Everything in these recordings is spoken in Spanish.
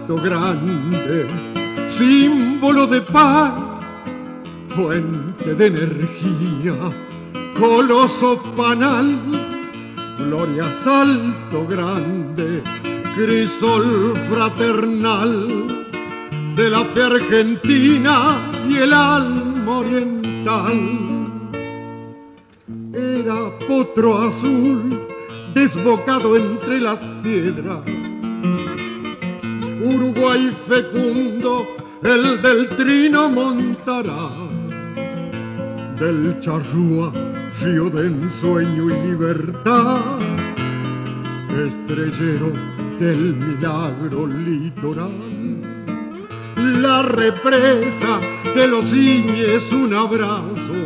Salto Grande, símbolo de paz, fuente de energía, coloso panal, gloria Salto Grande, crisol fraternal de la fe argentina y el alma oriental. Era potro azul desbocado entre las piedras, Uruguay fecundo, el del Trino Montará, del Charrúa, río de ensueño y libertad, estrellero del milagro litoral. La represa que los ciñes un abrazo,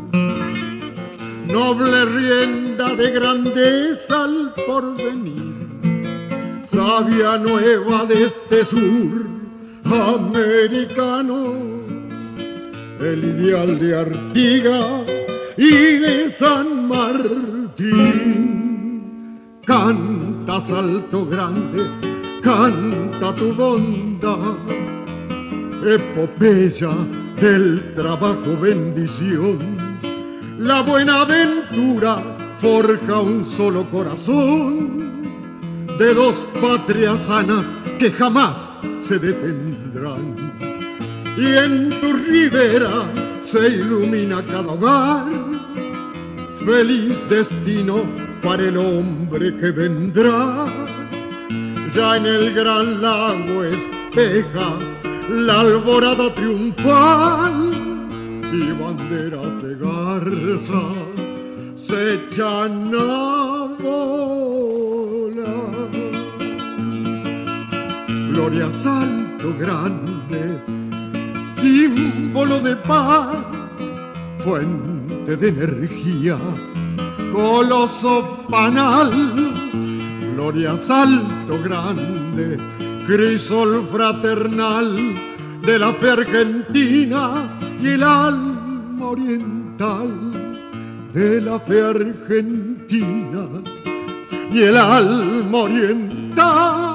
noble rienda de grandeza al porvenir, savia nueva de este sur americano, el ideal de Artigas y de San Martín. Canta Salto Grande, canta tu bondad, epopeya del trabajo bendición. La buena ventura forja un solo corazón de dos patrias sanas que jamás se detendrán. Y en tu ribera se ilumina cada hogar, feliz destino para el hombre que vendrá. Ya en el gran lago espeja la alborada triunfal y banderas de garza se echan a volar. Gloria Salto Grande, símbolo de paz, fuente de energía, coloso panal. Gloria Salto Grande, crisol fraternal de la fe argentina y el alma oriental, de la fe argentina y el alma oriental.